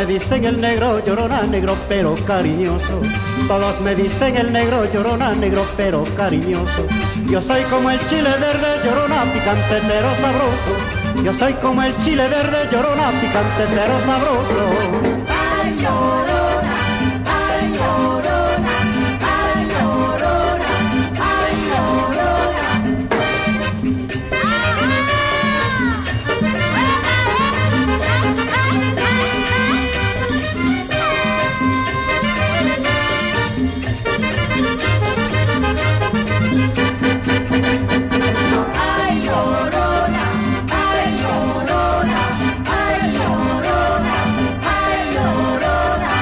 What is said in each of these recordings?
me dicen el negro, llorona, negro pero cariñoso. Todos me dicen el negro, llorona, negro pero cariñoso. Yo soy como el chile verde, llorona, picante pero sabroso. Yo soy como el chile verde, llorona, picante pero sabroso. Ay, llorona, ay, llorona, ay, llorona, ay, llorona. Ay, llorona, ay, llorona, ay, llorona, ay, llorona.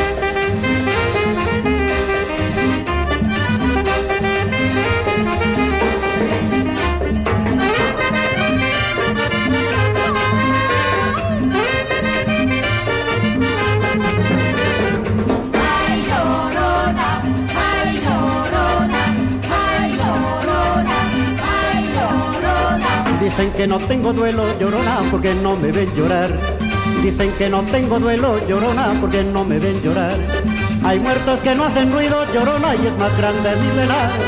Ay, llorona, ay, llorona, ay, llorona, ay, llorona. Dicen que no tengo duelo, llorona, porque no me ven llorar. Dicen que no tengo duelo, llorona, porque no me ven llorar. Hay muertos que no hacen ruido, llorona, y es más grande mi velar.